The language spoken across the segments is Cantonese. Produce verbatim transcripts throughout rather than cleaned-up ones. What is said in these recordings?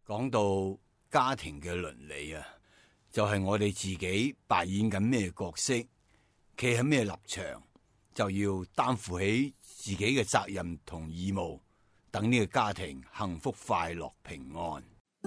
講到家庭嘅倫理啊，就係我哋自己扮演緊咩角色，企喺咩立場，就要擔負起自己嘅責任同義務，等呢個家庭幸福快樂平安。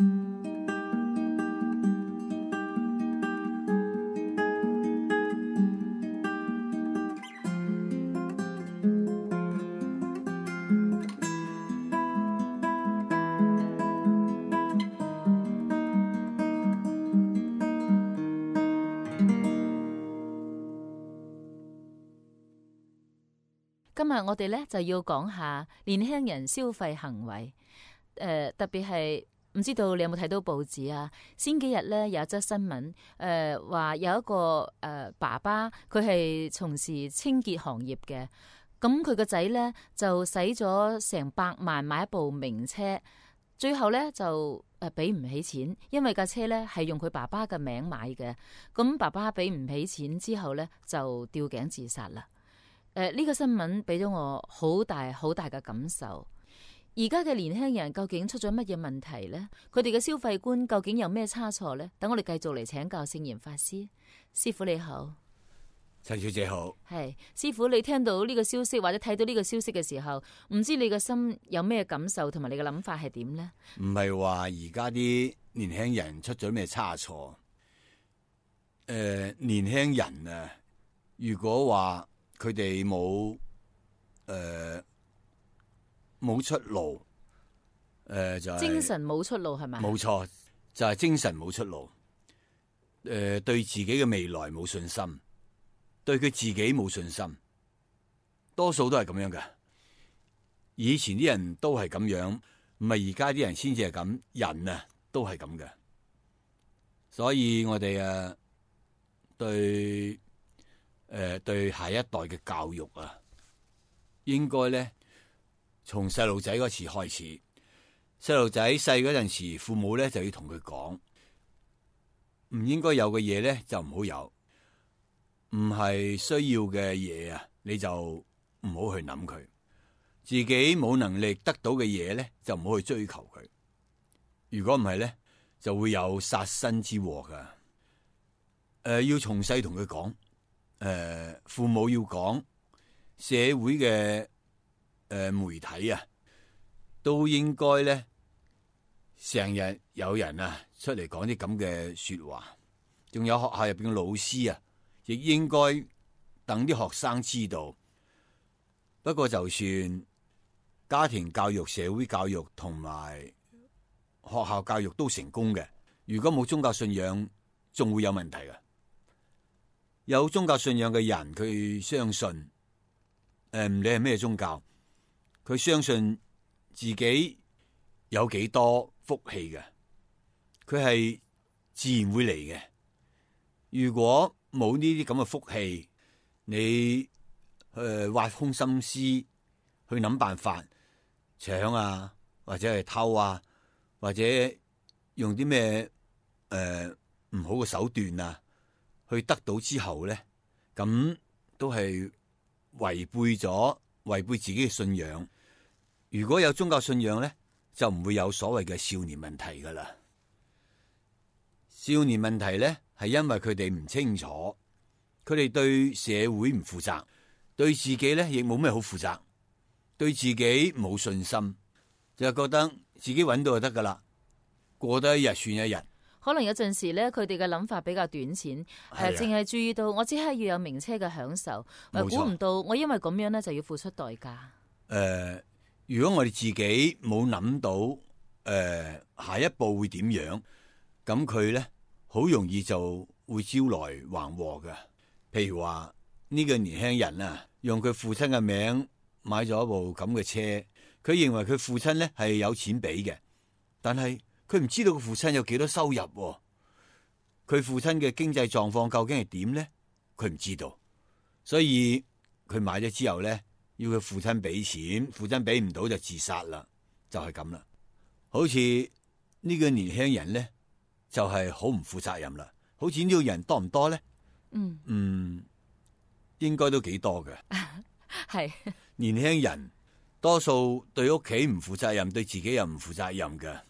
今日我哋咧就要講下年輕人消費行為，誒、呃，特別係唔知道你有冇睇到報紙啊？先幾日咧有一則新聞，誒、呃，話有一個誒、呃、爸爸，佢係從事清潔行業嘅，咁佢個仔咧就使咗成百萬買一部名車，最後咧就誒俾唔起錢，因為架車咧係用佢爸爸嘅名買嘅，咁爸爸俾唔起錢之後咧就吊頸自殺啦。誒，呢、呃這個新聞俾咗我好大好大嘅感受。而家嘅年輕人究竟出咗乜嘢問題呢？佢哋嘅消費觀究竟有咩差錯呢？等我哋繼續嚟請教聖嚴法師。師父你好。 陳小姐好。 係師父，你聽到呢個消息或者睇到呢個消息嘅時候，唔知你嘅心有咩感受同埋你嘅諗法係點呢？ 唔係話而家啲年輕人出咗咩差錯？誒、呃，年輕人啊，如果話佢哋冇誒冇出路，誒、呃、就係、是、 精神冇出路係咪？ 冇錯，就係、是、精神冇出路。誒、呃，對自己嘅未來冇信心，對佢自己冇信心，多數都係咁樣嘅。以前啲人都係咁樣，唔係而家啲人先至係咁，人啊都係咁嘅。所以我哋啊對。誒、呃，對下一代嘅教育啊，應該咧從細路仔嗰時開始。細路仔細嗰陣時，父母咧就要同佢講，唔應該有嘅嘢咧就唔好有，唔係需要嘅嘢啊，你就唔好去諗佢。自己冇能力得到嘅嘢咧，就唔好去追求佢。如果唔係咧，就會有殺身之禍噶。誒、呃，要從細同佢講。誒、呃，父母要講，社會嘅誒、呃、媒體啊，都應該咧，成日有人啊出嚟講啲咁嘅說話，仲有學校入邊嘅老師啊，亦應該等啲學生知道。不過就算家庭教育、社會教育同埋學校教育都成功嘅，如果冇宗教信仰，仲會有問題嘅。有宗教信仰嘅人，佢相信，誒、呃、唔理係咩宗教，佢相信自己有幾多福氣嘅，佢係自然會嚟嘅。如果冇呢啲咁嘅福氣，你誒、呃、挖空心思去諗辦法搶啊，或者係偷啊，或者用啲咩誒唔好嘅手段啊，去得到之後咧，咁都係違背咗違背自己嘅信仰。如果有宗教信仰咧，就唔會有所謂嘅少年問題噶啦。少年問題咧，係因為佢哋唔清楚，佢哋對社會唔負責，對自己咧亦冇咩好負責，對自己冇信心，就覺得自己揾到就得噶啦，過得一日算一日。 可能有陣時咧，佢哋嘅諗法比較短淺，誒，淨係注意到我只係要有名車嘅享受，誒，估唔到我因為咁樣咧就要付出代價。誒、 呃，如果我哋自己冇諗到，誒、呃，下一步會點樣，咁佢咧好容易就會招來橫禍嘅。譬如話呢、這個年輕人啊，用佢父親嘅名買咗一部咁嘅車，佢認為佢父親咧係有錢俾嘅，但係佢唔知道佢父親有幾多收入，佢父親嘅經濟狀況究竟係點咧？佢唔知道，所以佢買咗之後咧，要佢父親俾錢，父親俾唔到就自殺啦，就係咁啦。好似呢個年輕人咧，就係好唔負責任啦。好似呢個人多唔多咧？嗯嗯，應該都幾多嘅。係年輕人多數對屋企唔負責任，對自己又唔負責任嘅。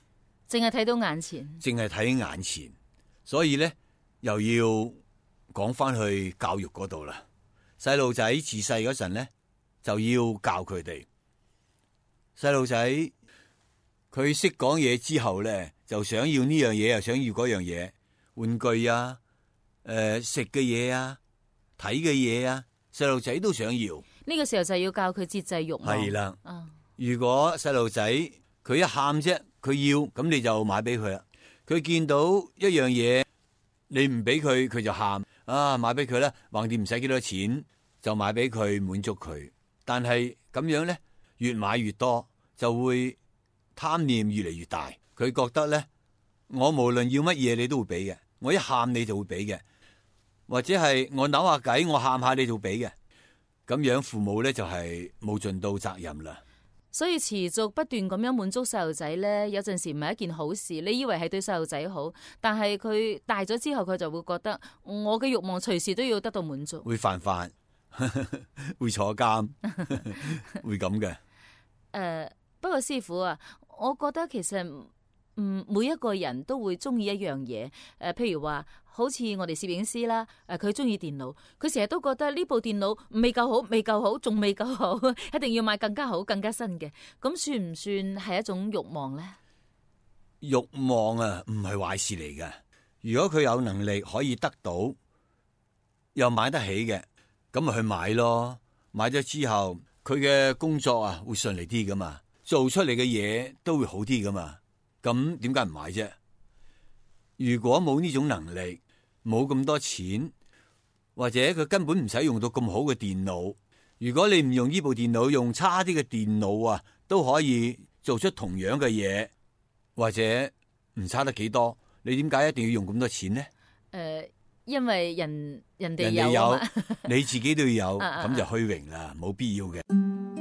淨係睇到眼前， 淨係睇眼前，所以咧又要講翻去教育嗰度啦。細路仔自細嗰陣咧就要教佢哋，細路仔佢識講嘢之後咧，就想要呢樣嘢，又想要嗰樣嘢，玩具啊，誒食嘅嘢啊，睇嘅嘢啊，細路仔都想要。 呢個時候就要教佢節制慾望。 係啦， 啊， 如果細路仔佢一喊啫，佢要咁你就買俾佢啦。佢見到一樣嘢，你唔俾佢，佢就喊啊，買俾佢啦，橫掂唔使幾多錢就買俾佢滿足佢。但係咁樣咧，越買越多，就會貪念越嚟越大。佢覺得咧，我無論要乜嘢你都會俾嘅，我一喊你就會俾嘅，或者係我扭下計，我喊下你就會俾嘅。咁樣父母咧就係冇盡到責任啦。 所以持續不斷咁樣滿足細路仔咧，有陣時唔係一件好事。你以為係對細路仔好，但係佢大咗之後，佢就會覺得我嘅慾望隨時都要得到滿足， 會犯法，會坐監，會咁嘅。誒、 呃，不過師傅啊，我覺得其實嗯每一個人都會中意一樣嘢。誒、呃，譬如話好似我哋攝影師啦，誒、呃，佢中意電腦，佢成日都覺得呢部電腦未夠好，未夠好，仲未夠好，一定要買更加好、更加新嘅。咁算唔算係一種慾望咧？ 慾望啊，唔係壞事嚟嘅。如果佢有能力可以得到，又買得起嘅，咁咪去買咯。買咗之後，佢嘅工作啊會順利啲噶嘛，做出嚟嘅嘢都會好啲噶嘛。咁點解唔買啫？如果冇呢種能力，冇咁多錢，或者佢根本唔使用到咁好嘅電腦。如果你唔用呢部電腦，用差啲嘅電腦啊，都可以做出同樣嘅嘢，或者唔差得幾多。你點解一定要用咁多錢呢？誒、 呃，因為人人哋有， 有， 你自己都要有，咁就虛榮啦，冇必要嘅。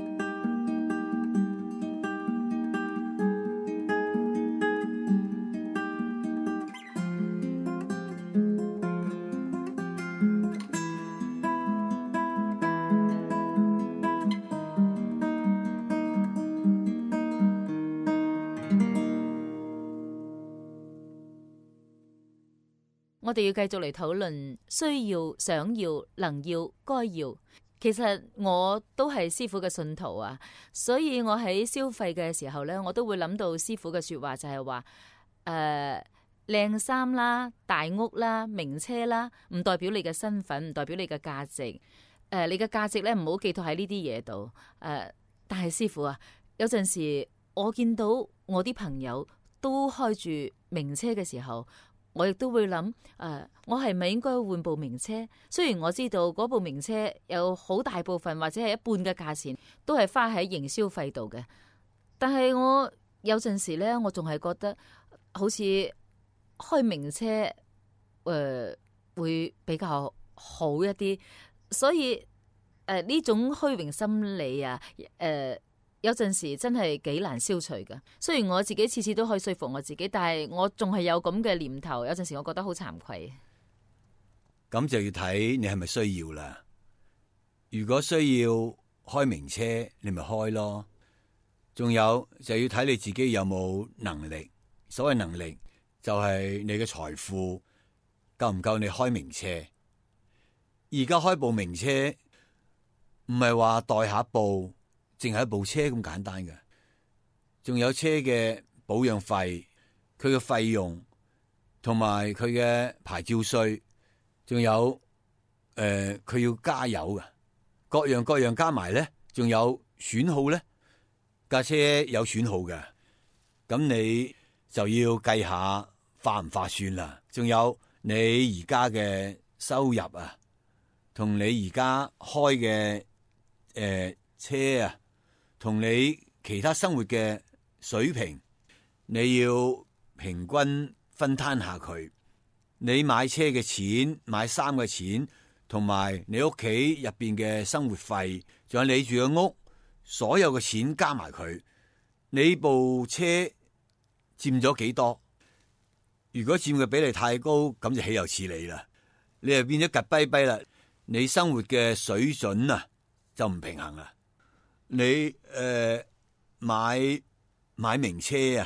我哋要繼續嚟討論需要、想要、能要、該要。其實我都係師傅嘅信徒啊，所以我喺消費嘅時候咧，我都會諗到師傅嘅說話，就係話誒靚衫啦、大屋啦、名車啦，唔代表你嘅身份，唔代表你嘅價值。誒、呃，你嘅價值咧唔好寄託喺呢啲嘢度。誒、呃，但係師傅啊，有陣時我見到我啲朋友都開住名車嘅時候，我亦都會諗，誒、呃，我係咪應該換部名車？雖然我知道嗰部名車有好大部分或者係一半嘅價錢都係花喺營銷費度嘅，但係我有陣時咧，我仲係覺得好似開名車誒、呃、會比較好一啲，所以誒呢、呃、種虛榮心理啊，誒、呃。有陣時真係幾難消除㗎。雖然我自己次次都可以說服我自己，但係我仲係有咁嘅念頭。有陣時我覺得好慚愧。 咁就要睇你係咪需要啦。如果需要開名車，你咪開咯。仲有就要睇你自己有冇能力。所謂能力就係你嘅財富夠唔夠你開名車。而家開部名車唔係話代下部。淨係一部車咁簡單嘅，仲有車嘅保養費，佢嘅費用，同埋佢嘅牌照稅，仲有誒佢、呃、要加油嘅，各樣各樣加埋咧，仲有損耗咧，架車有損耗嘅，咁你就要計下划唔划算啦。仲有你而家嘅收入啊，同你而家開嘅誒、呃、車啊。同你其他生活嘅水平，你要平均分攤下佢。你買車嘅錢、買衫嘅錢，同埋你屋企入邊嘅生活費，仲有你住嘅屋，所有嘅錢加埋佢，你部車佔咗幾多？如果佔嘅比例太高，咁就豈有此理啦！你就變咗吉跛跛啦，你生活嘅水準啊就唔平衡啦。你誒、呃、買買名車啊，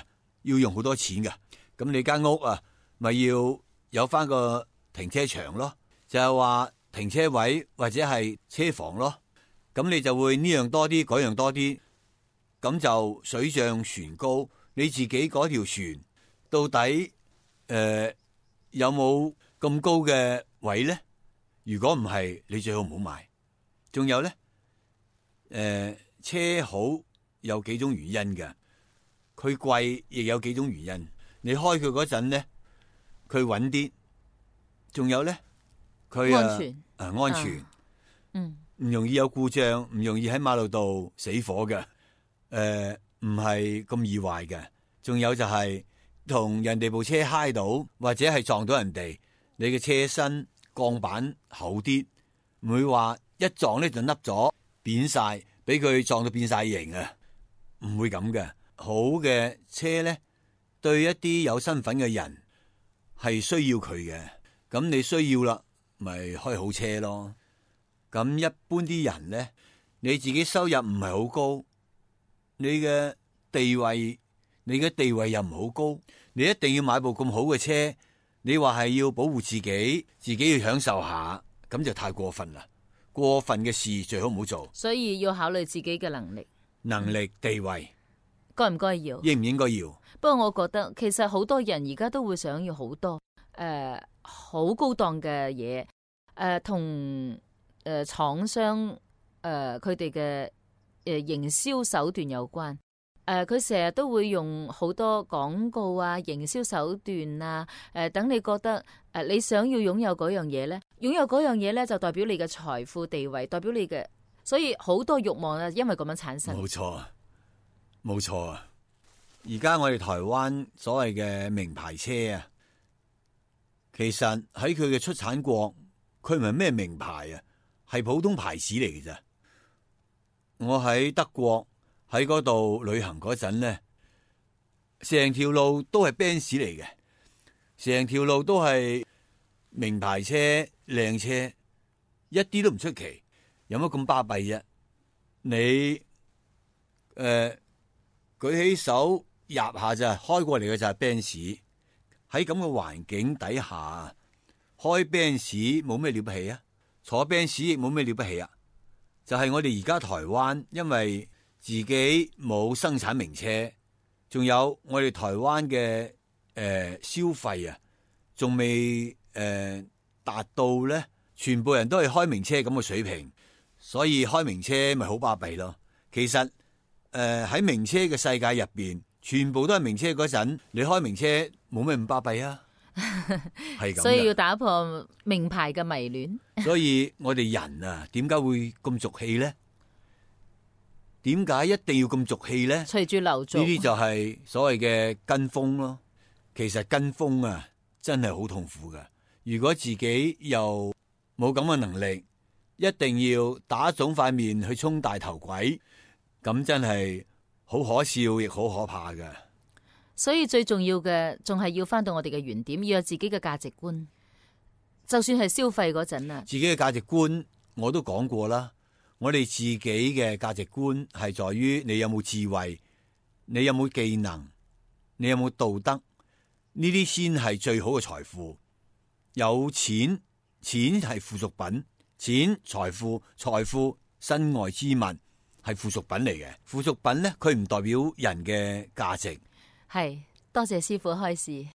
要用好多錢噶。咁你間屋啊，咪要有翻個停車場咯，就係話停車位或者係車房咯。咁你就會呢樣多啲，嗰樣多啲，咁就水漲船高。你自己嗰條船到底誒、呃、有冇咁高嘅位咧？如果唔係，你最好唔好買。仲有咧，誒、呃、車好有幾種原因嘅，佢貴亦有幾種原因。你開佢嗰陣咧，佢穩啲。仲有咧，佢安全啊安全， 啊、嗯， 唔容易有故障，唔容易喺馬路度死火嘅。誒、呃，唔係咁易壞嘅。仲有就係、是、同人哋部車揩到，或者係撞到人哋，你嘅車身鋼板厚啲，唔會話一撞咧就凹咗扁晒，俾佢撞到變晒形啊！唔會咁嘅。好嘅車咧，對一啲有身份嘅人係需要佢嘅。咁你需要啦，咪開好車咯。咁一般啲人咧，你自己收入唔係好高，你嘅地位，你嘅地位又唔好高，你一定要買部咁好嘅車。你話係要保護自己，自己要享受下，咁就太過分啦。過分嘅事最好唔好做。 所以要考慮自己嘅能力、 能力、地位， 該唔該要？ 應唔應該要？ 不過我覺得其實好多人而家都會想要好多誒好高檔嘅嘢，誒同誒廠商誒佢哋嘅誒營銷手段有關。誒佢成日都會用好多廣告啊、營銷手段啊，誒、呃、等你覺得誒、呃、你想要擁有嗰樣嘢咧，擁有嗰樣嘢咧就代表你嘅財富地位，代表你嘅，所以好多慾望啊，因為咁樣產生。 冇錯，冇錯啊！而家我哋台灣所謂嘅名牌車啊，其實喺佢嘅出產國，佢唔係咩名牌啊，係普通牌子嚟嘅咋。我喺德國喺嗰度旅行嗰陣咧，成條路都係 Benz 嚟嘅，成條路都係名牌車、靚車，一啲都唔出奇。有乜咁巴閉啫？你誒、呃、舉起手入下就係開過嚟嘅就係 Benz。喺咁嘅環境底下，開 Benz 冇咩了不起啊？坐 Benz 亦冇咩了不起啊？就係、是、我哋而家台灣，因為自己冇生產名車，仲有我哋台灣嘅誒消費啊，仲未誒達到咧，全部人都係開名車咁嘅水平，所以開名車咪好巴閉咯。其實誒喺名車嘅世界入邊，全部都係名車嗰陣，你開名車冇咩咁巴閉啊，係咁。 所以要打破名牌嘅迷戀。 所以我哋人啊，點解會咁俗氣咧？點解一定要咁俗氣咧？ 隨住流俗， 呢啲就係所謂嘅跟風咯。其實跟風啊，真係好痛苦噶。如果自己又冇咁嘅能力，一定要打腫塊面去衝大頭鬼，咁真係好可笑，亦好可怕噶。 所以最重要嘅，仲係要翻到我哋嘅原點，要有自己嘅價值觀。就算係消費嗰陣啊， 自己嘅價值觀我都講過啦。我哋自己嘅價值觀係在於你有冇智慧，你有冇技能，你有冇道德，呢啲先係最好嘅財富。有錢，錢係附屬品，錢、財富、財富、身外之物係附屬品嚟嘅。附屬品咧，佢唔代表人嘅價值。 係，多謝師傅開示。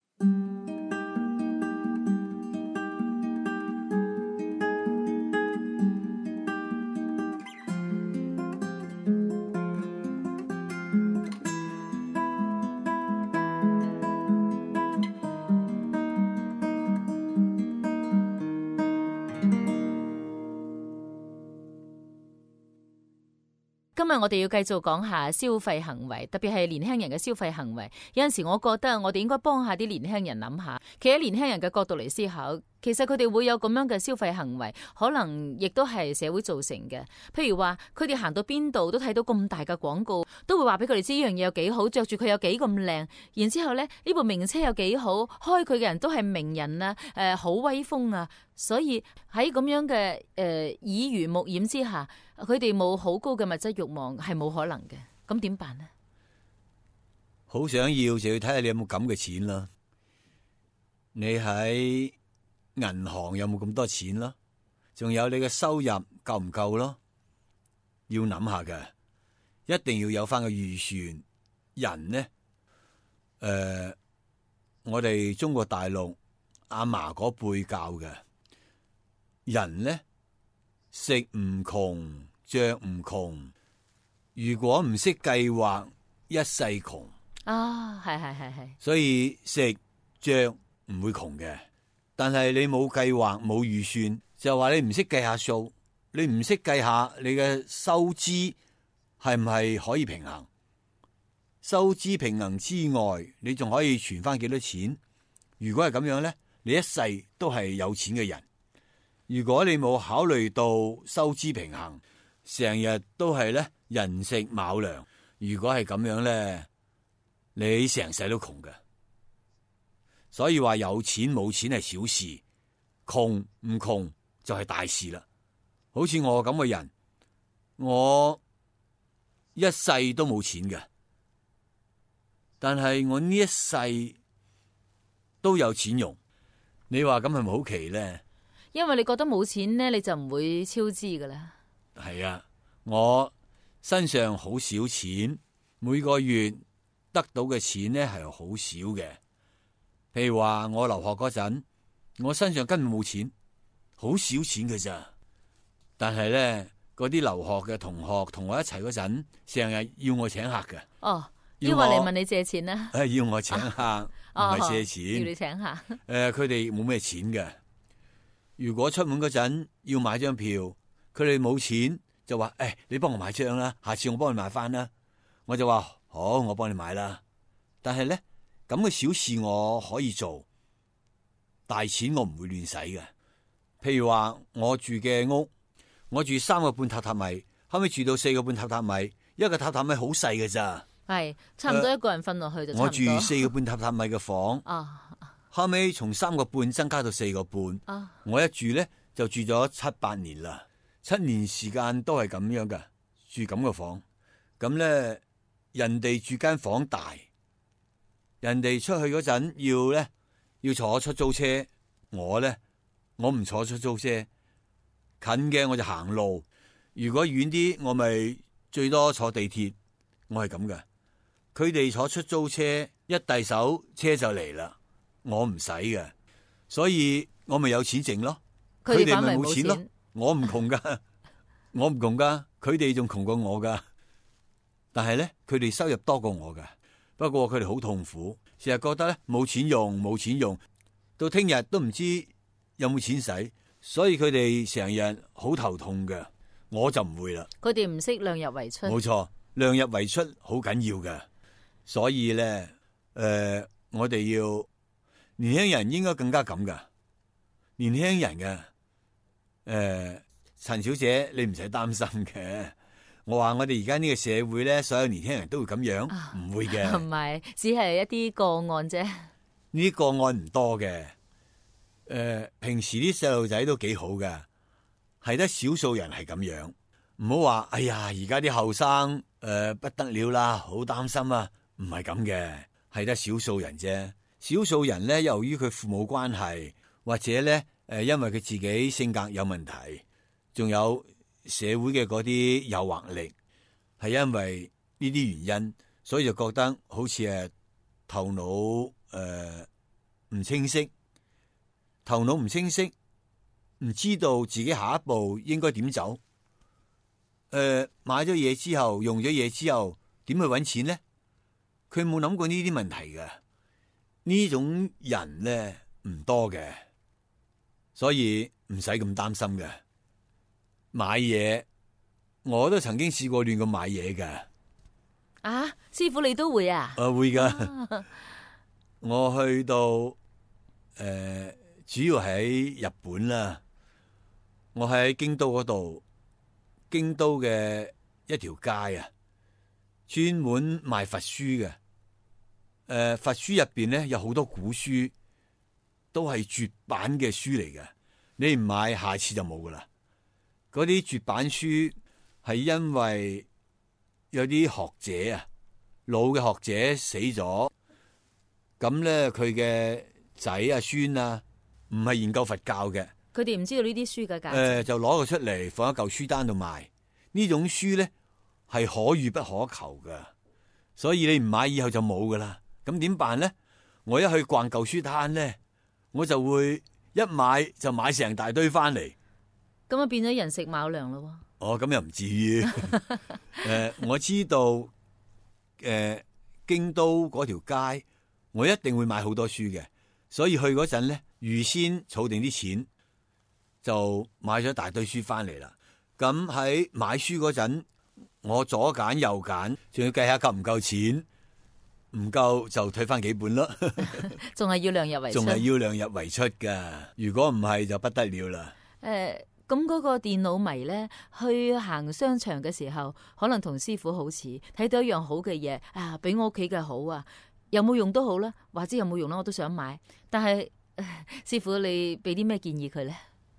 今日我哋要繼續講下消費行為，特別係年輕人嘅消費行為。有陣時我覺得我哋應該幫下啲年輕人諗下，企喺年輕人嘅角度嚟思考，其實佢哋會有咁樣嘅消費行為，可能亦都係社會造成嘅。譬如話，佢哋行到邊度都睇到咁大嘅廣告，都會話俾佢哋知呢樣嘢有幾好，着住佢有幾咁靚。然之後咧，呢部名車有幾好，開佢嘅人都係名人啊，誒、呃，好威風啊。所以喺咁樣嘅誒、呃、耳濡目染之下，佢哋冇好高嘅物質慾望係冇可能嘅。咁點辦呢？ 好想要就要睇下你有冇咁嘅錢啦。你喺銀行有冇咁多錢咯？仲有你嘅收入夠唔夠咯？要諗下嘅，一定要有翻個預算。人呢，誒、呃，我哋中國大陸阿嫲嗰輩教嘅人呢，食唔窮，着唔窮。如果唔識計劃，一世窮。 啊，係係係係。所以食着唔會窮嘅，但係你冇計劃冇預算，就話你唔識計下數，你唔識計下你嘅收支係唔係可以平衡？收支平衡之外，你仲可以存翻幾多錢？如果係咁樣咧，你一世都係有錢嘅人。如果你冇考慮到收支平衡，成日都係咧人食卯糧，如果係咁樣咧，你成世都窮嘅。所以話有錢冇錢係小事，窮唔窮就係大事啦。好似我咁嘅人，我一世都冇錢嘅，但係我呢一世都有錢用。你話咁係咪好奇咧？ 因為你覺得冇錢咧，你就唔會超支噶啦。 係啊，我身上好少錢，每個月得到嘅錢咧係好少嘅。譬如話我留學嗰陣，我身上根本冇錢，好少錢嘅咋。但係咧，嗰啲留學嘅同學同我一齊嗰陣，成日要我請客嘅。 哦，要話嚟問你借錢啦。 誒，要我請客，唔係、啊、借錢、哦。 要你請客。誒、 呃，佢哋冇咩錢嘅。如果出門嗰陣要買張票，佢哋冇錢，就話：誒、哎，你幫我買張啦，下次我幫你買翻啦。我就話：好，我幫你買啦。但係咧，咁嘅小事我可以做，大錢我唔會亂使嘅。譬如話我住嘅屋，我住三個半榻榻米，後尾住到四個半榻榻米，一個榻榻米好細嘅咋， 係差唔多一個人瞓落去就差唔多。 我住四個半榻榻米嘅房， 啊， 後尾從三個半增加到四個半， 啊， 我一住咧就住咗七八年啦，七年時間都係咁樣嘅，住咁嘅房。咁咧，人哋住間房大，人哋出去嗰陣要咧要坐出租車，我咧我唔坐出租車，近嘅我就行路，如果遠啲我咪最多坐地鐵，我係咁嘅。佢哋坐出租車一遞手車就嚟啦，我唔使嘅，所以我咪有錢剩咯。佢哋咪冇錢咯。我唔窮噶，我唔窮噶，佢哋仲窮過我噶。但係咧，佢哋收入多過我噶。不過佢哋好痛苦，成日覺得咧冇錢用，冇錢用，到聽日都唔知有冇錢使，所以佢哋成日好頭痛嘅。我就唔會啦。佢哋唔識量入為出。冇錯，量入為出好緊要嘅。所以咧，誒、呃，我哋要年輕人應該更加咁噶。年輕人嘅，誒、呃，陳小姐你唔使擔心嘅。我話我哋而家呢個社會咧，所有年輕人都會咁樣，唔、啊、會嘅。唔係，只係一啲個案啫。呢啲個案唔多嘅。誒、呃，平時啲細路仔都幾好嘅，係得少數人係咁樣。唔好話，哎呀，而家啲後生誒不得了啦，好擔心啊。唔係咁嘅，係得少數人啫。少數人咧，由於佢父母關係，或者咧，誒，因為佢自己性格有問題，仲有社會嘅嗰啲誘惑力，係因為呢啲原因，所以就覺得好似誒頭腦誒唔清晰，頭腦唔清晰，唔知道自己下一步應該點走。誒、呃，買咗嘢之後，用咗嘢之後，點去搵錢咧？佢冇諗過呢啲問題嘅，呢種人咧唔多嘅，所以唔使咁擔心嘅。買嘢我都曾經試過亂咁買嘢嘅。啊，師傅你都會啊？誒、啊，會噶。啊、我去到誒、呃，主要喺日本啦。我喺京都嗰度，京都嘅一條街啊。專門賣佛書嘅，誒、呃，佛書入邊咧有好多古書，都係絕版嘅書嚟嘅。你唔買，下次就冇噶啦。嗰啲絕版書係因為有啲學者啊， 老嘅學者死咗，咁咧佢嘅仔啊孫啊唔係研究佛教嘅， 佢哋唔知道呢啲書嘅價值， 誒、呃、就攞佢出嚟放喺舊書單度賣。呢種書咧係可遇不可求噶，所以你唔買以後就冇噶啦。咁點辦咧？我一去逛舊書攤咧，我就會一買就買成大堆翻嚟。 咁啊變咗人食卯糧咯。 哦，咁又唔至於。誒、呃，我知道誒、呃、京都嗰條街，我一定會買好多書嘅，所以去嗰陣咧，預先儲定啲錢，就買咗一大堆書翻嚟啦。咁喺買書嗰陣，我左揀右揀，仲要計下夠唔夠錢，唔夠就退翻幾本咯。 仲係要量入為出， 仲係要量入為出噶。如果唔係就不得了啦。 誒、呃，咁嗰個電腦迷咧，去行商場嘅時候，可能同師傅好似睇到一樣好嘅嘢啊，比我屋企嘅好啊，有冇用都好啦，或者有冇用啦，我都想買。但係、呃、師傅你俾啲咩建議佢咧？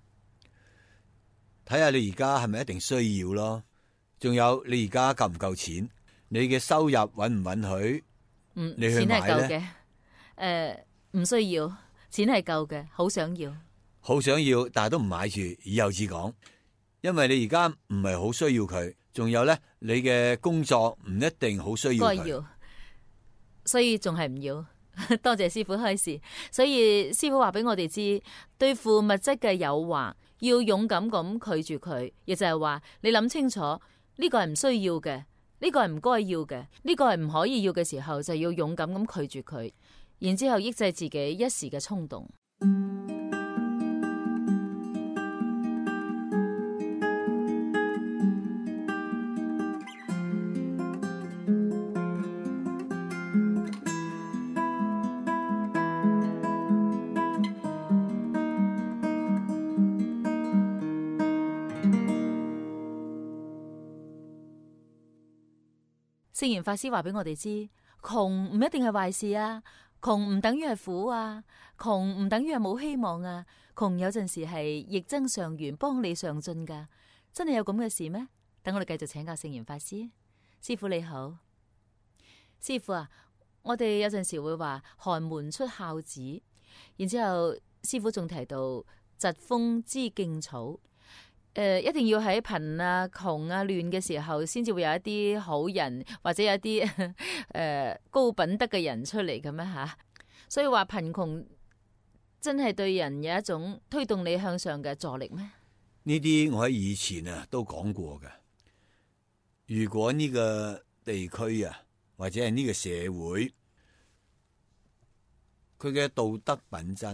睇下你而家係咪一定需要咯？仲有你而家夠唔夠錢？你嘅收入允唔允許？ 嗯， 你去買錢係夠嘅， 咧？ 誒、呃，唔需要，錢係夠嘅，好想要， 好想要，但係都唔買住，以後至講。因為你而家唔係好需要佢，仲有咧，你嘅工作唔一定好需要佢。 該要，所以仲係唔要。多謝師傅開示，所以師傅話俾我哋知，對付物質嘅誘惑，要勇敢咁拒絕佢，亦就係話你諗清楚呢個係唔需要嘅，呢個係唔該要嘅，呢個係唔可以要嘅時候，就要勇敢咁拒絕佢，然之後抑制自己一時嘅衝動。聖嚴法師話俾我哋知，窮唔一定係壞事啊，窮唔等於係苦啊，窮唔等於係冇希望啊，窮有陣時係逆增上緣，幫你上進噶，真係有咁嘅事咩？等我哋繼續請教聖嚴法師。師傅你好，師傅啊，我哋有陣時會話寒門出孝子，然之後師傅仲提到疾風知勁草。誒、呃，一定要喺貧啊、窮啊、亂嘅時候，先至會有一啲好人或者有一啲誒、呃、高品德嘅人出嚟咁樣吓。所以話貧窮真係對人有一種推動你向上嘅助力咩？ 呢啲我喺以前啊都講過嘅。如果呢個地區啊或者係呢個社會，佢嘅道德品質，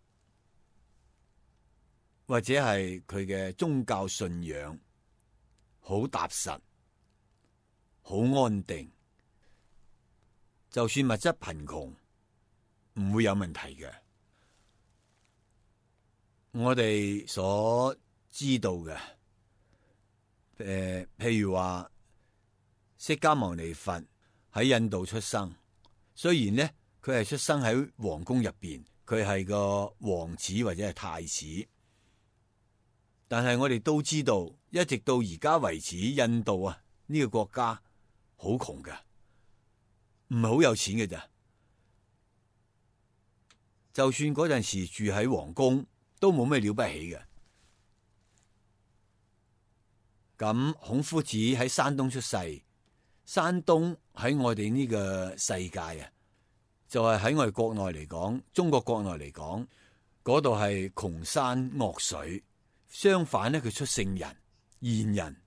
或者係佢嘅宗教信仰好踏實、好安定，就算物質貧窮，唔會有問題嘅。我哋所知道嘅，誒、呃，譬如話釋迦牟尼佛喺印度出生，雖然呢，佢係出生喺皇宮入邊，佢係個王子或者係太子。但係我哋都知道，一直到而家為止，印度啊呢個國家好窮嘅，唔係好有錢嘅咋。就算嗰陣時住喺皇宮，都冇咩了不起嘅。咁孔夫子喺山東出世，山東喺我哋呢個世界啊，就係喺我哋國內嚟講，中國國內嚟講，嗰度係窮山惡水。相反咧，佢出聖人、賢人。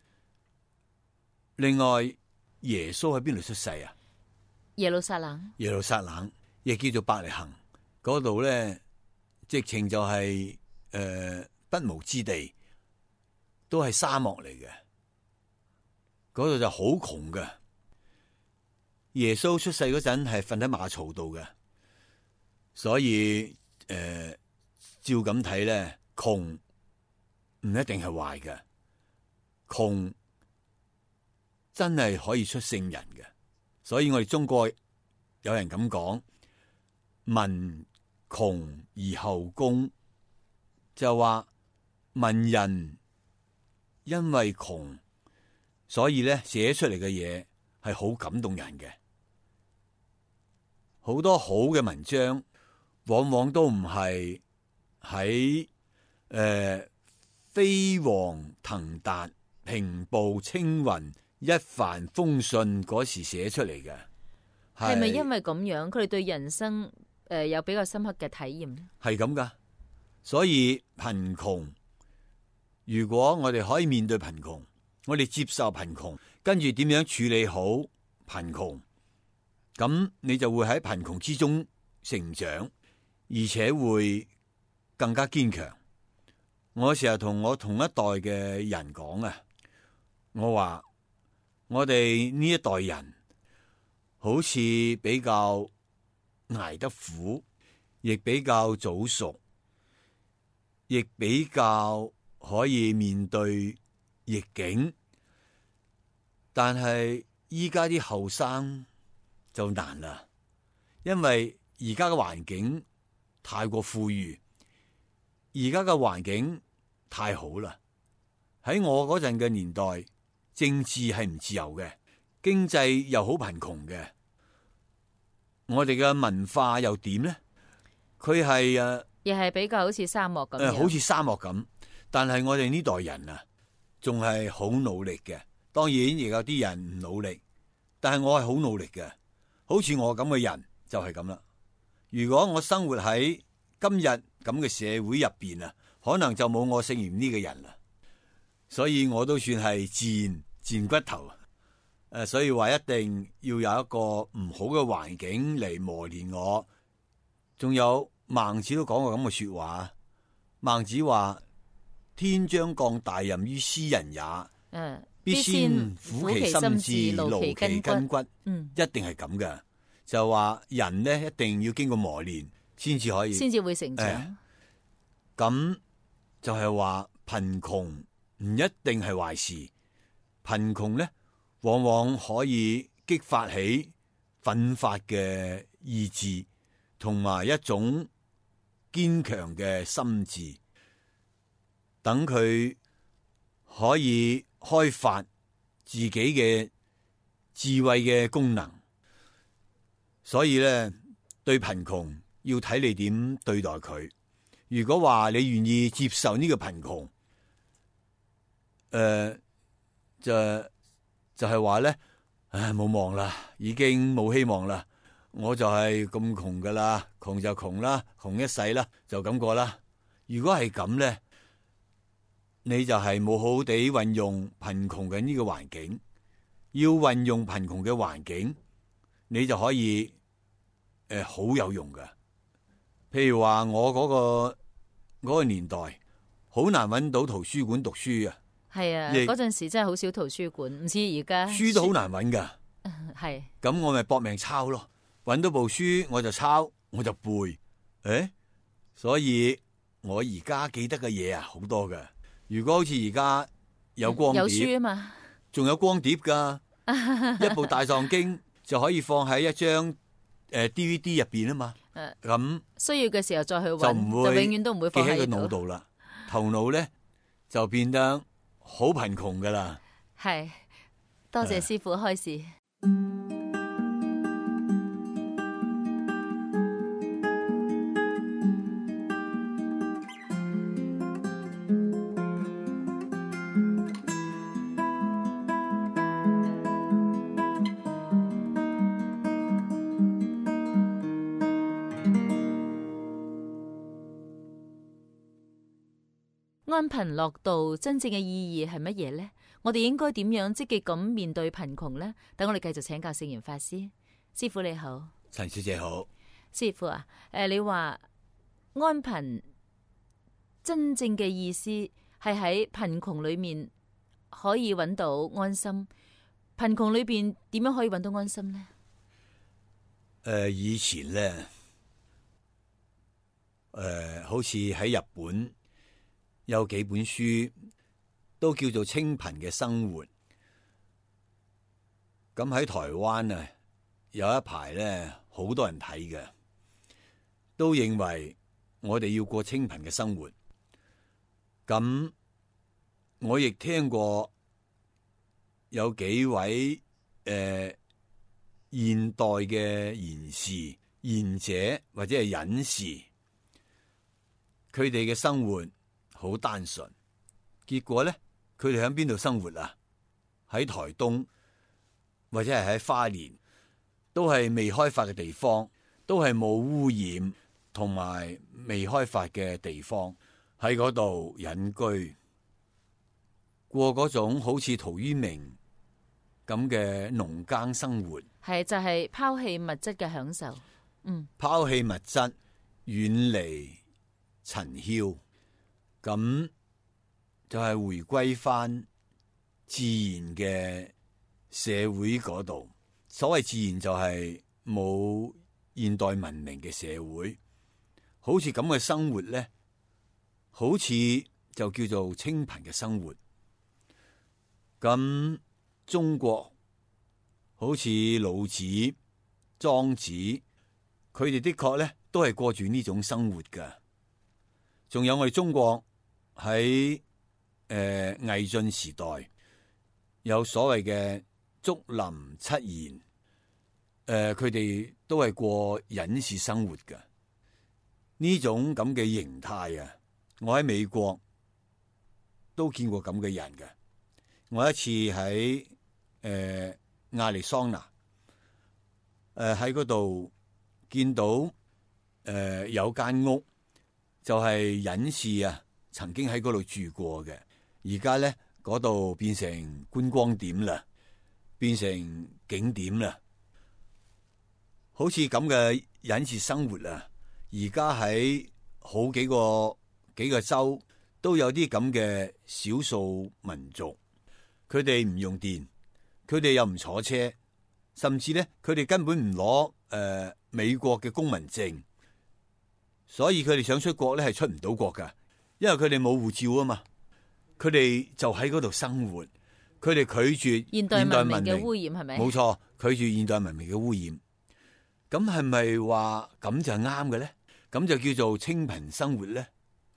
另外，耶穌喺邊度出世啊？ 耶路撒冷。 耶路撒冷亦叫做伯利恆，嗰度咧，直情就係、是、誒、呃、不毛之地，都係沙漠嚟嘅。嗰度就好窮嘅。耶穌出世嗰陣係瞓喺馬槽度嘅，所以誒、呃，照咁睇咧，窮唔一定係壞嘅，窮真係可以出聖人嘅。所以我哋中國有人咁講，民窮而後工，就話文人因為窮，所以咧寫出嚟嘅嘢係好感動人嘅。 好多好嘅文章，往往都唔係喺誒飛黃騰達、平步青雲、一帆風順嗰時寫出嚟嘅。 係咪因為咁樣，佢哋對人生誒、呃、有比較深刻嘅體驗咧？係咁噶，所以貧窮，如果我哋可以面對貧窮，我哋接受貧窮，跟住點樣處理好貧窮，咁你就會喺貧窮之中成長，而且會更加堅強。我成日同我同一代嘅人講啊，我話我哋呢一代人好似比較捱得苦，亦比較早熟，亦比較可以面對逆境，但係依家啲後生就難啦，因為而家嘅環境太過富裕，而家嘅環境太好啦。喺我嗰陣嘅年代，政治係唔自由嘅，經濟又好貧窮嘅，我哋嘅文化又點呢？佢係誒， 亦係比較好似沙漠咁樣， 誒，好似沙漠咁。但係我哋呢代人啊，仲係好努力嘅。當然亦有啲人唔努力，但係我係好努力嘅。好似我咁嘅人就係咁啦。如果我生活喺今日咁嘅社會入邊啊，可能就冇我姓嚴呢個人啦。所以我都算係賤賤骨頭。誒，所以話一定要有一個唔好嘅環境嚟磨練我。仲有孟子都講過咁嘅說話。孟子話：天將降大任於斯人也， 嗯， 必先苦其心志，勞其筋骨。 嗯， 一定係咁嘅。就話人呢，一定要經過磨練，先至可以， 先至會成長。 咁、哎、就係話貧窮唔一定係壞事，貧窮呢，往往可以激發起奮發嘅意志，同埋一種堅強嘅心智，等佢可以開發自己嘅智慧嘅功能。所以咧，對貧窮要睇你點對待佢。如果話你願意接受呢個貧窮，誒、呃，就就係話咧，唉，冇望啦，已經冇希望啦，我就係咁窮噶啦，窮就窮啦，窮一世啦，就咁過啦。如果係咁咧，你就係冇好好地運用貧窮嘅呢個環境。要運用貧窮嘅環境，你就可以誒好、呃、有用㗎。譬如話我嗰、嗰個、嗰個年代，好難揾到圖書館讀書啊。 係啊，嗰陣時真係好少圖書館，唔似而家。書都好難揾噶。 係。咁我咪搏命抄咯，揾到部書我就抄，我就背。誒，所以我而家記得嘅嘢啊好多㗎。如果好似而家有光碟，有書啊嘛，仲有光碟噶，一部大藏經就可以放喺一張誒 D V D 入邊啊嘛。誒，咁需要嘅時候再去揾， 就唔會就永遠都唔會放喺記喺個腦度啦。頭腦咧就變得好貧窮噶啦。 係，多謝師父開示。安貧樂道真正嘅意義係乜嘢呢？我哋應該點樣積極咁面對貧窮呢？等我哋繼續請教聖嚴法師。師父你好。 陳小姐好。 師父啊，誒、呃，你話安貧真正嘅意思係喺貧窮裏面可以揾到安心。貧窮裏邊點樣可以揾到安心呢？ 誒、呃，以前咧，誒、呃，好似喺日本。有幾本書都叫做清貧嘅生活，咁喺台灣啊有一排咧，好多人睇嘅，都認為我哋要過清貧嘅生活。咁我亦聽過有幾位誒、呃、現代嘅賢士賢者或者係隱士，佢哋嘅生活好單純，結果咧，佢哋喺邊度生活啊？喺台東或者係喺花蓮，都係未開發嘅地方，都係冇污染同埋未開發嘅地方，喺嗰度隱居，過嗰種好似陶淵明咁嘅農耕生活。 係就係拋棄物質嘅享受。嗯， 拋棄物質，遠離塵囂，咁就係回歸翻自然嘅社會嗰度。所謂自然就係冇現代文明嘅社會，好似咁嘅生活咧，好似就叫做清貧嘅生活。咁中國好似老子、莊子，佢哋的確咧都係過住呢種生活噶。仲有我哋中國喺誒魏晉時代有所謂嘅竹林七賢，誒佢哋都係過隱士生活噶。呢種咁嘅形態啊，我喺美國都見過咁嘅人嘅。我一次喺誒亞利桑那，誒喺嗰度見到誒、呃、有間屋，就係隱士啊，曾經喺嗰度住過嘅。而家咧嗰度變成觀光點啦，變成景點啦。好似咁嘅隱士生活啊，而家喺好幾個幾個州都有啲咁嘅少數民族。佢哋唔用電，佢哋又唔坐車，甚至咧佢哋根本唔攞誒美國嘅公民證，所以佢哋想出國咧係出唔到國噶，因為佢哋冇護照啊嘛。佢哋就喺嗰度生活，佢哋拒絕現代文明嘅污染，係咪？ 冇錯，拒絕現代文明嘅污染。咁係咪話咁就係啱嘅咧？咁就叫做清貧生活咧？誒、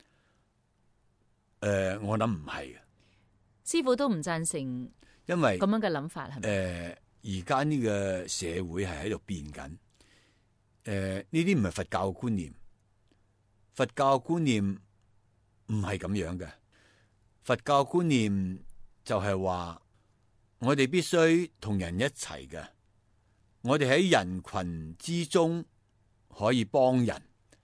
呃，我諗唔係。 師傅都唔贊成， 因為咁樣嘅諗法係咪？ 誒，而家呢個社會係喺度變緊。誒、呃，呢啲唔係佛教嘅觀念，佛教嘅觀念唔係咁樣嘅。佛教觀念就係話，我哋必須同人一齊嘅。我哋喺人群之中可以幫人，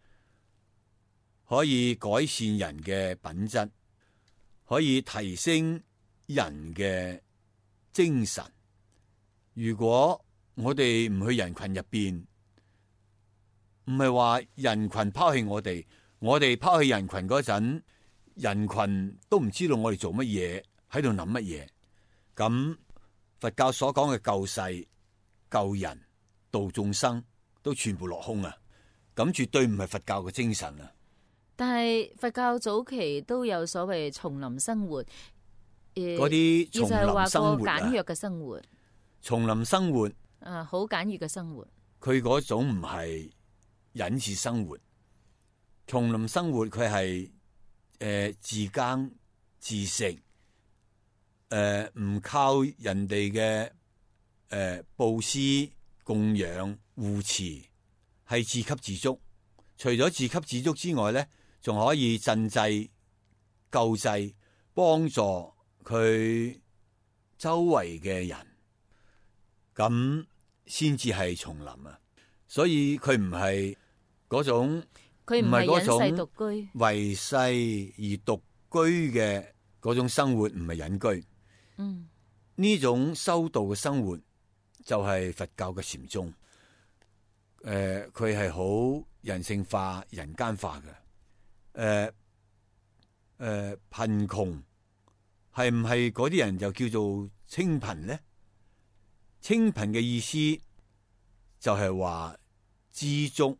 可以改善人嘅品質，可以提升人嘅精神。如果我哋唔去人群入邊，唔係話人群拋棄我哋，我哋拋棄人群嗰陣，人群都唔知道我哋做乜嘢，喺度諗乜嘢。咁佛教所講嘅救世、救人、度眾生，都全部落空啊！咁絕對唔係佛教嘅精神啊！ 但係佛教早期都有所謂叢林生活。 嗰啲叢林生活啊， 簡約嘅生活， 叢林生活， 啊，好簡約嘅生活。 佢嗰種唔係隱士生活，叢林生活佢係誒自耕自食，誒、呃、唔靠人哋嘅誒布施供養護持，係自給自足。除咗自給自足之外咧，仲可以賑濟救濟，幫助佢周圍嘅人，咁先至係叢林啊！所以佢唔係嗰種， 佢唔係隱世獨居， 為世而獨居嘅嗰種生活，唔係隱居。 嗯， 呢種修道嘅生活就係佛教嘅禪宗。誒、呃，佢係好人性化、人間化嘅。誒、呃、誒、呃，貧窮。係唔係嗰啲人就叫做清貧咧？清貧嘅意思就係話知足，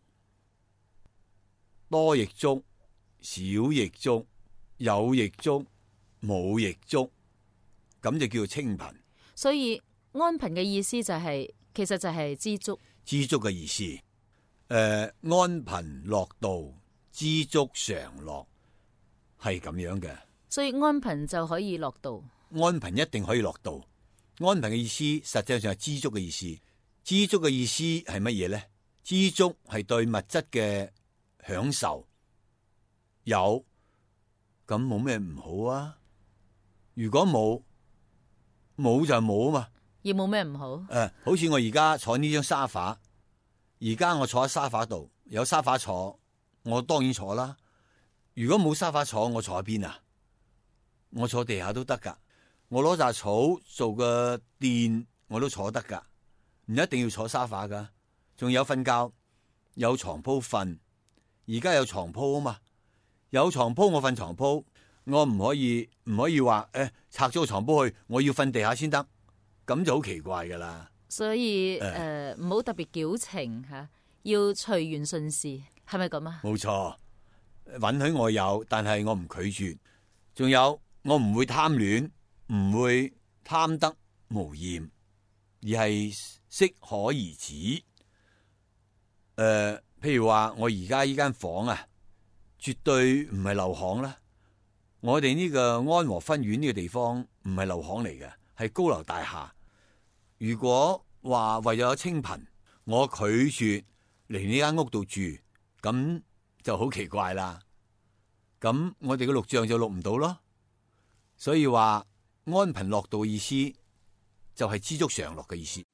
多亦足，少亦足，有亦足，冇亦足，咁就叫做清貧。 所以安貧嘅意思就係、是，其實就係知足。 知足嘅意思，誒、呃，安貧樂道，知足常樂，係咁樣嘅。 所以安貧就可以樂道， 安貧一定可以樂道。安貧嘅意思，實際上係知足嘅意思。知足嘅意思係乜嘢咧？ 知足係對物質嘅享受，有咁冇咩唔好啊？如果冇，冇就冇啊嘛。 亦冇咩唔好。 誒、呃，好似我而家坐呢張沙發，而家我坐喺沙發度，有沙發坐，我當然坐啦。如果冇沙發坐，我坐喺邊啊？我坐地下都得噶。我攞紮草做個墊，我都坐得噶，唔一定要坐沙發噶。仲有瞓覺，有床鋪瞓。而家有床鋪啊嘛，有床鋪我瞓床鋪，我唔可以唔可以話誒、欸、拆咗個床鋪去，我要瞓地下先得。咁就好奇怪噶啦， 所以誒唔好特別矯情吓，要隨緣順事，係咪咁啊？ 冇錯，允許我有，但係我唔拒絕。仲有，我唔會貪戀，唔會貪得無厭，而係適可而止。誒、呃，譬如話我而家呢間房啊，絕對唔係樓巷啦。我哋呢個安和分院呢個地方唔係樓巷嚟嘅，係高樓大廈。如果話為咗清貧，我拒絕嚟呢間屋度住，咁就好奇怪啦。咁我哋嘅錄像就錄唔到咯。所以話安貧樂道嘅意思就係知足常樂嘅意思。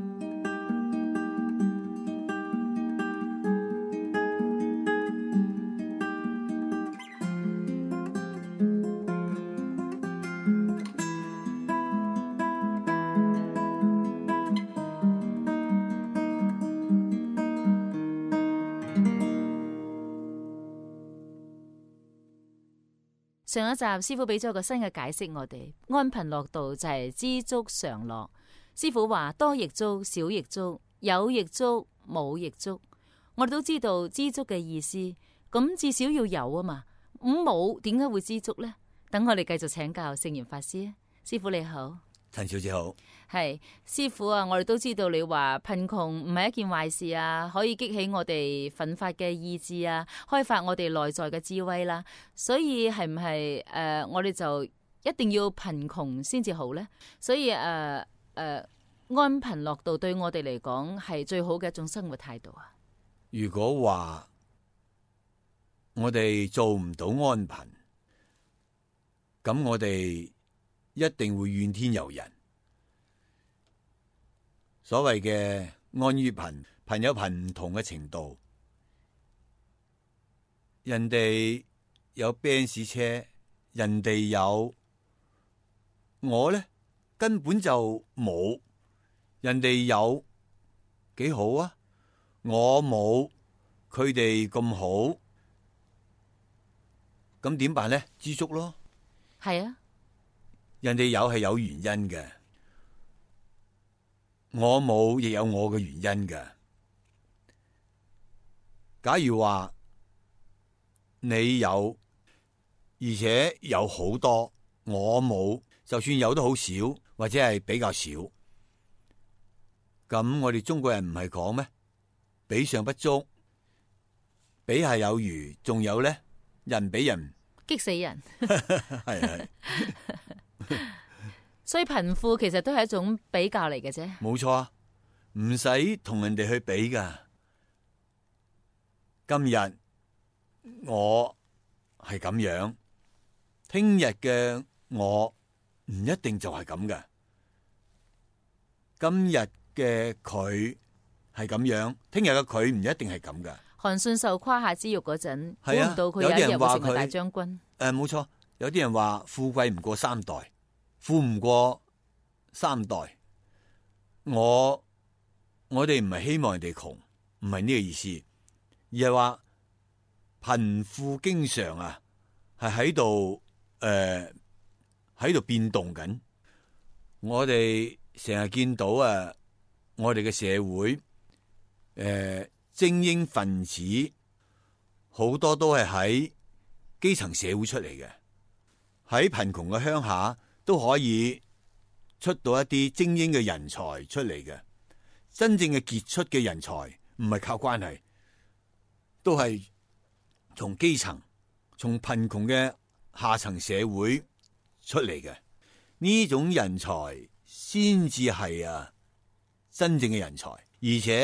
上一集師傅俾咗個新嘅解釋，我哋安貧樂道就係知足常樂。師傅話多亦足，少亦足，有亦足，冇亦足。我哋都知道知足嘅意思，咁至少要有啊嘛。咁冇點解會知足呢？等我哋繼續請教聖嚴法師。師傅你好。 陳小姐好。 係師傅啊，我哋都知道你話貧窮唔係一件壞事啊，可以激起我哋奮發嘅意志啊，開發我哋內在嘅智慧啦。所以係唔係誒，我哋就一定要貧窮先至好呢？所以誒誒、呃呃，安貧樂道對我哋嚟講係最好嘅一種生活態度啊。 如果話我哋做唔到安貧，咁我哋一定會怨天尤人。所謂嘅安於貧，貧有貧唔同嘅程度。人哋有奔馳車，人哋有，我咧根本就冇。人哋有幾好啊，我冇佢哋咁好，咁點辦咧？知足咯。 係啊， 人哋有係有原因嘅。我冇亦有我嘅原因嘅。假如話你有，而且有好多，我冇，就算有都好少，或者係比較少。咁我哋中國人唔係講咩？比上不足，比下有餘，仲有咧，人比人激死人。 係係。 所以貧富其實都係一種比較嚟嘅啫。 冇錯啊，唔使同人哋去比噶。今日我係咁樣，聽日嘅我唔一定就係咁嘅。今日嘅佢係咁樣，聽日嘅佢唔一定係咁嘅。 韓信受胯下之辱嗰陣，估唔、 啊、 到佢有一日會成為大將軍。 誒，冇錯，有啲人話富貴唔過三代。富唔過三代，我我哋唔係希望人哋窮，唔係呢個意思，而係話貧富經常啊，係喺度誒喺度變動緊。我哋成日見到啊，我哋嘅社會誒、呃、精英分子好多都係喺基層社會出嚟嘅，喺貧窮嘅鄉下。都可以出到一啲精英嘅人才出嚟嘅。真正嘅傑出嘅人才唔係靠關係，都係從基層、從貧窮嘅下層社會出嚟嘅。呢種人才先至係啊真正嘅人才，而且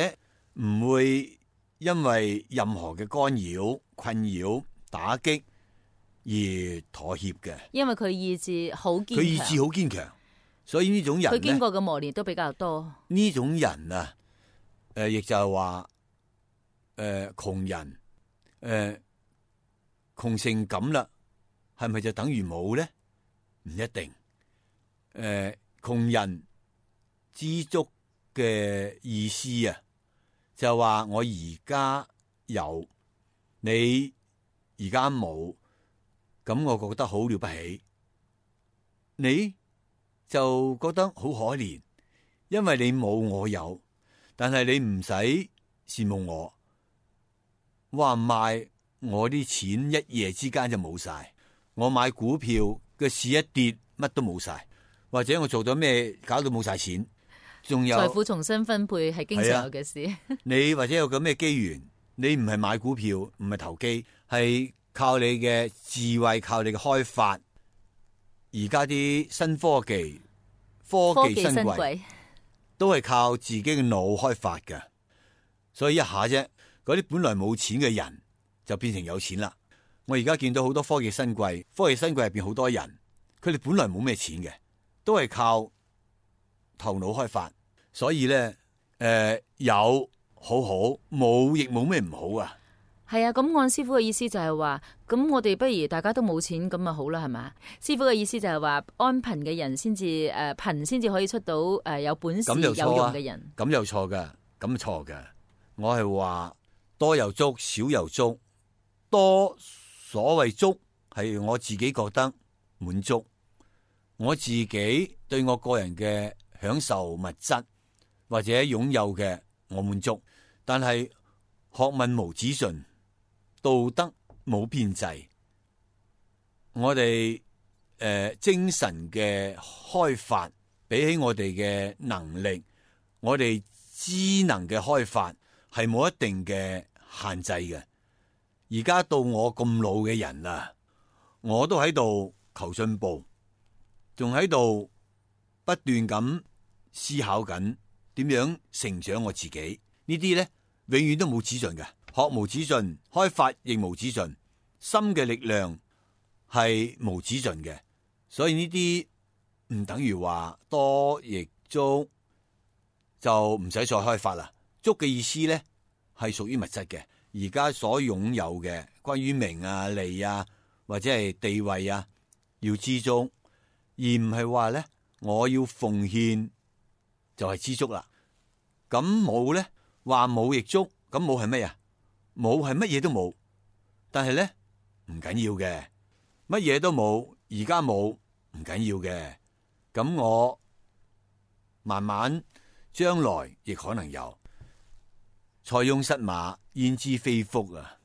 唔會因為任何嘅干擾、困擾、打擊而妥協嘅。 因為佢意志好堅強， 佢意志好堅強，所以呢種人佢經呢， 過嘅磨練都比較多。 呢種人啊，誒、呃，亦就係話，誒、呃，窮人，誒、呃，窮成咁啦，係咪就等於冇咧？唔一定。誒、呃，窮人知足嘅意思啊，就話我而家有，你而家冇，咁我覺得好了不起，你就覺得好可憐，因為你冇我有，但係你唔使羨慕我。話唔埋我啲錢一夜之間就冇晒，我買股票嘅市一跌，乜都冇晒，或者我做咗咩搞到冇晒錢，仲有財富重新分配係經常有嘅事。 啊、你或者有個咩機緣，你唔係買股票，唔係投機，係靠你嘅智慧，靠你嘅開發。而家啲新科技、科技新貴都係靠自己嘅腦開發嘅，所以一下啫。嗰啲本來冇錢嘅人就變成有錢啦。我而家見到好多科技新貴，科技新貴入邊好多人，佢哋本來冇咩錢嘅，都係靠頭腦開發。所以咧，誒、呃、有好好，冇亦冇咩唔好啊。 係啊，咁按師傅嘅意思就係話，咁我哋不如大家都冇錢咁咪好啦，係嘛？師傅嘅意思就係話，安貧嘅人先至誒貧先至可以出到誒、呃、有本事、啊、有用嘅人。 咁又錯噶，咁錯噶。我係話。多又足，少又足。多所謂足係我自己覺得滿足，我自己對我個人嘅享受物質或者擁有嘅我滿足。但係學問無止盡，道德冇邊際。我哋誒、呃、精神嘅開發比起我哋嘅能力，我哋知能嘅開發係冇一定嘅限制嘅。而家到我咁老嘅人啦，我都喺度求進步，仲喺度不斷咁思考緊點樣成長我自己。呢啲咧永遠都冇止盡嘅，學無止盡，開發亦無止盡，心嘅力量係無止盡嘅。所以呢啲唔等於話多亦足就唔使再開發啦。足嘅意思咧係屬於物質嘅。而家所擁有嘅關於名啊、利啊或者係地位啊，要知足，而唔係話咧我要奉獻就係知足啦。咁冇咧，話冇亦足，咁冇係乜呀？冇係乜嘢都冇，但係咧唔緊要嘅，乜嘢都冇，而家冇唔緊要嘅。咁我慢慢將來亦可能有。塞翁失馬，焉知非福啊！